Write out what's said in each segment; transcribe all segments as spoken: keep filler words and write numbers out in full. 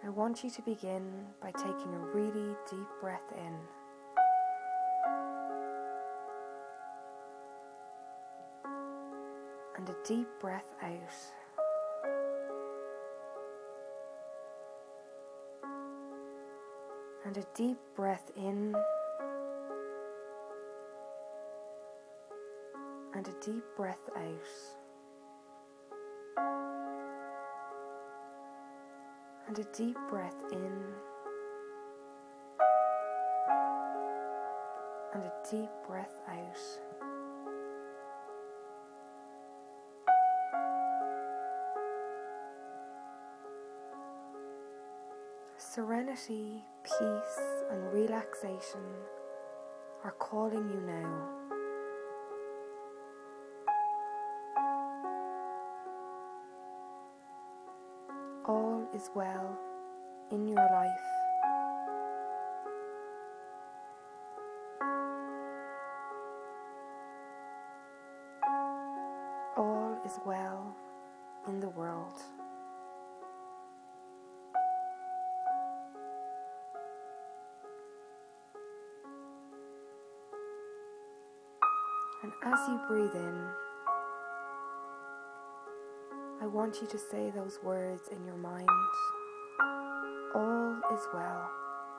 I want you to begin by taking a really deep breath in. And a deep breath out. And a deep breath in. And a deep breath out. And a deep breath in. And a deep breath out. Serenity, peace, and relaxation are calling you now. All is well in your life. All is well in the world. And as you breathe in, I want you to say those words in your mind. All is well.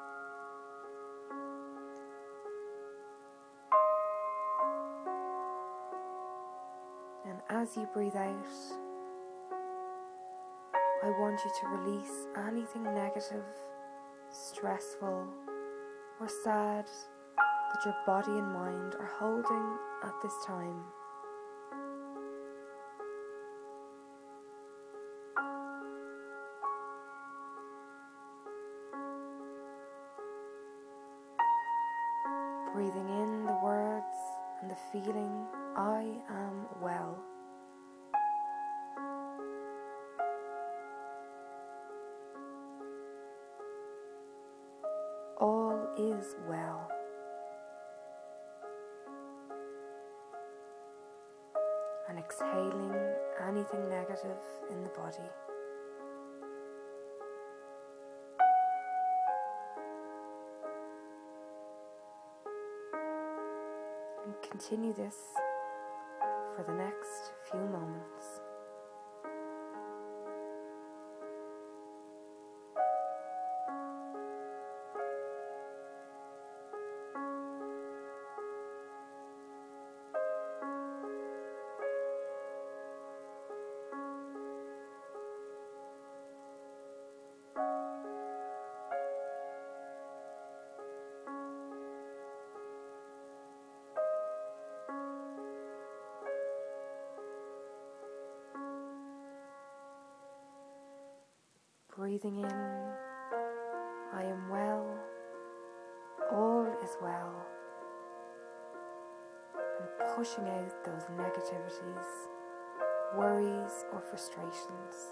And as you breathe out, I want you to release anything negative, stressful, or sad that your body and mind are holding at this time. Breathing in the words and the feeling, I am well. All is well. And exhaling anything negative in the body. And continue this for the next few moments. Breathing in, I am well, all is well, and pushing out those negativities, worries or frustrations.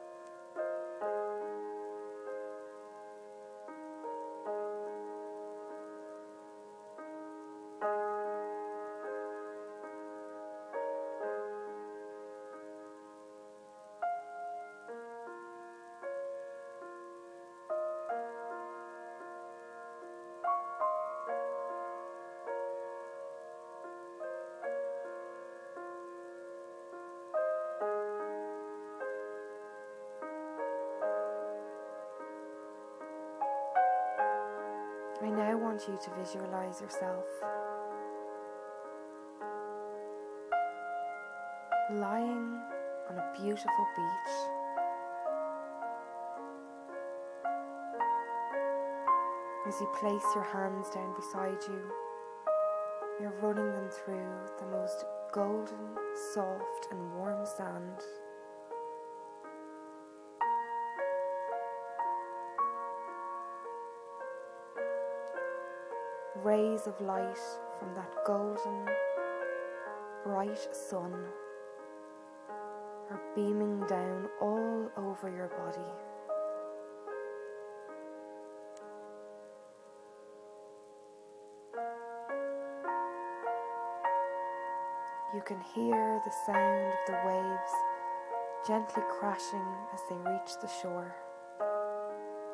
I now want you to visualize yourself lying on a beautiful beach. As you place your hands down beside you, you're running them through the most golden, soft and warm sand. Rays of light from that golden, bright sun are beaming down all over your body. You can hear the sound of the waves gently crashing as they reach the shore.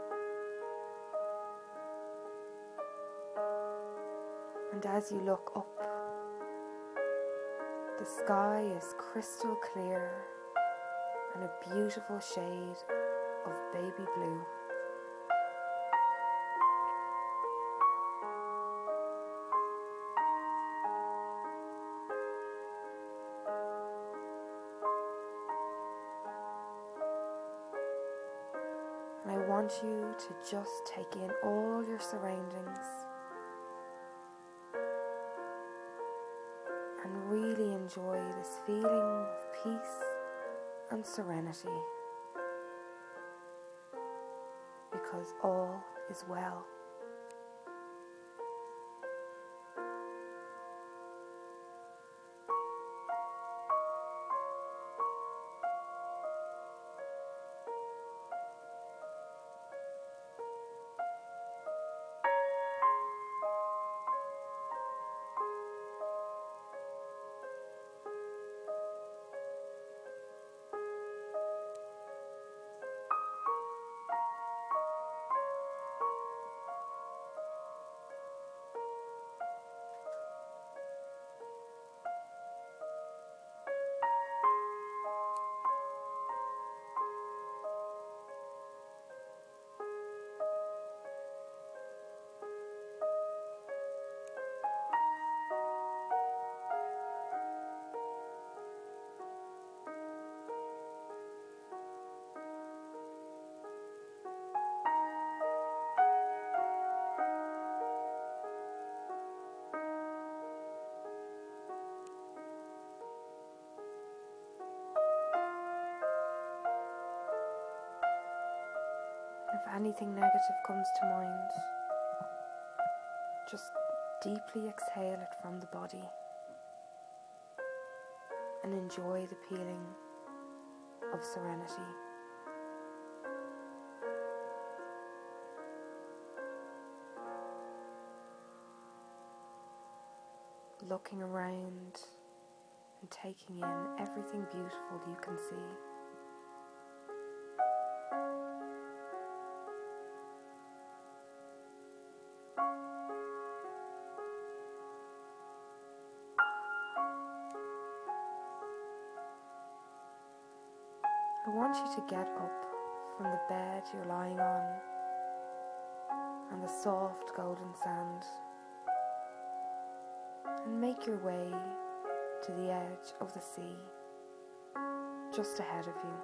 And as you look up, the sky is crystal clear and a beautiful shade of baby blue. And I want you to just take in all your surroundings and really enjoy this feeling of peace and serenity, because all is well. If anything negative comes to mind, just deeply exhale it from the body and enjoy the feeling of serenity. Looking around and taking in everything beautiful you can see. I want you to get up from the bed you're lying on and the soft golden sand and make your way to the edge of the sea just ahead of you.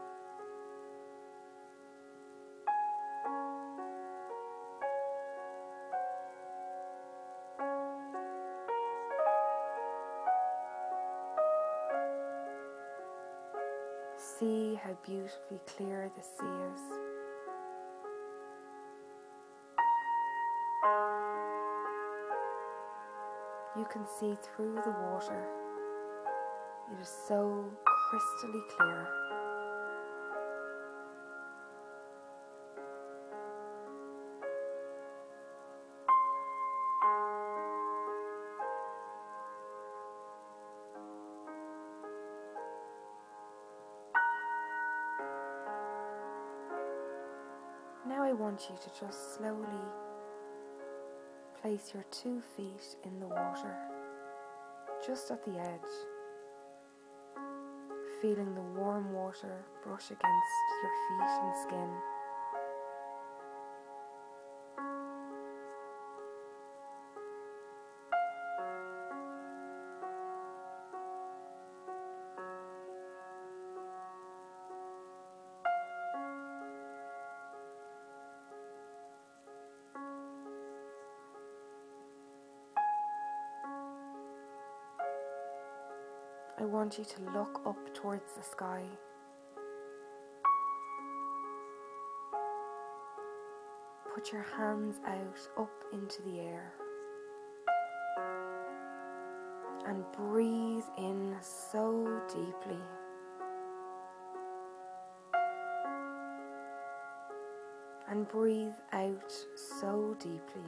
See how beautifully clear the sea is. You can see through the water. It is so crystally clear. Now I want you to just slowly place your two feet in the water, just at the edge, feeling the warm water brush against your feet and skin. I want you to look up towards the sky. Put your hands out up into the air and breathe in so deeply. And breathe out so deeply.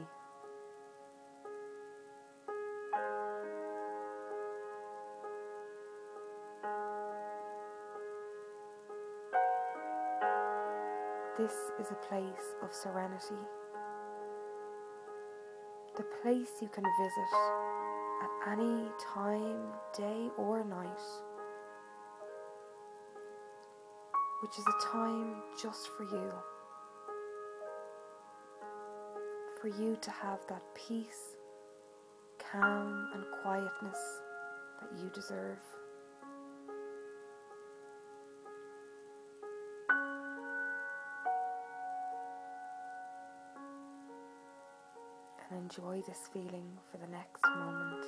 This is a place of serenity, the place you can visit at any time, day or night, which is a time just for you, for you to have that peace, calm and quietness that you deserve. And enjoy this feeling for the next moment.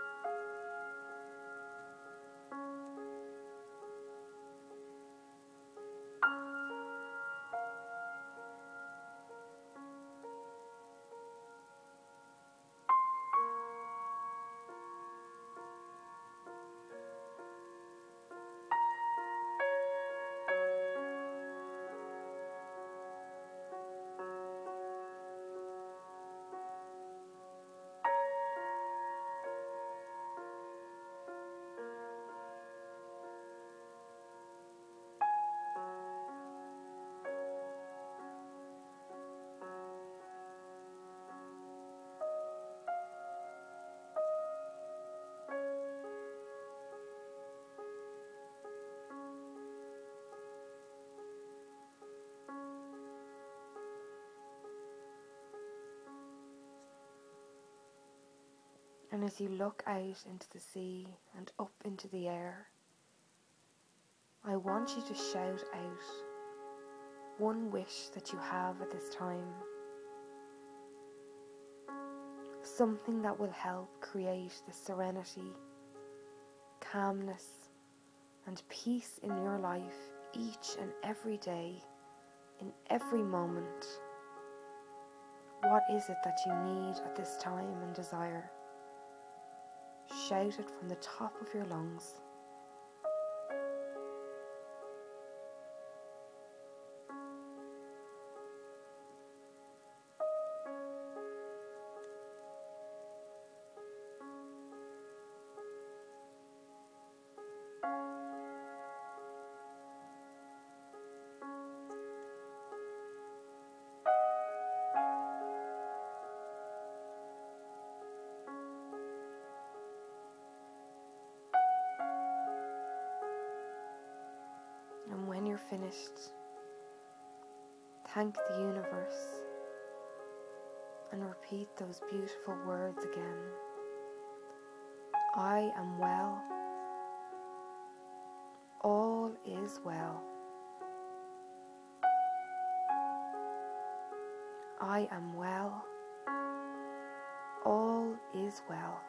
And as you look out into the sea and up into the air, I want you to shout out one wish that you have at this time. Something that will help create the serenity, calmness, and peace in your life each and every day, in every moment. What is it that you need at this time and desire? Shout it from the top of your lungs. And when you're finished, thank the universe and repeat those beautiful words again. I am well. All is well. I am well. All is well.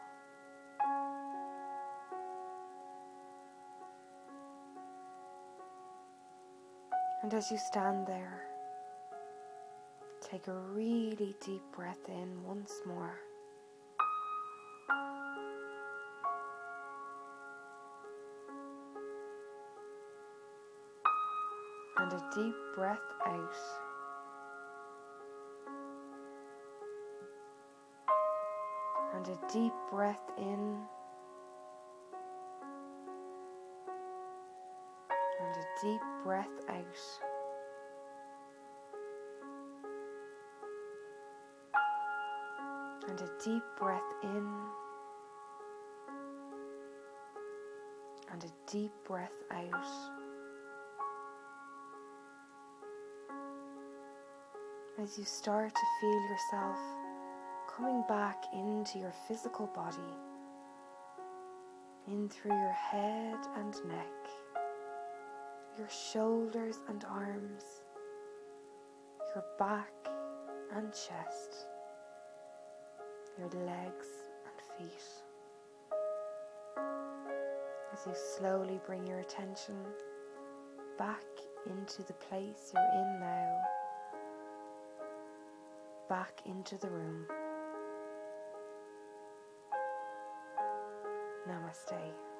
And as you stand there, take a really deep breath in once more. And a deep breath out. And a deep breath in. And a deep breath out. And a deep breath in. And a deep breath out. As you start to feel yourself coming back into your physical body, in through your head and neck, your shoulders and arms, your back and chest, your legs and feet. As you slowly bring your attention back into the place you're in now, back into the room. Namaste.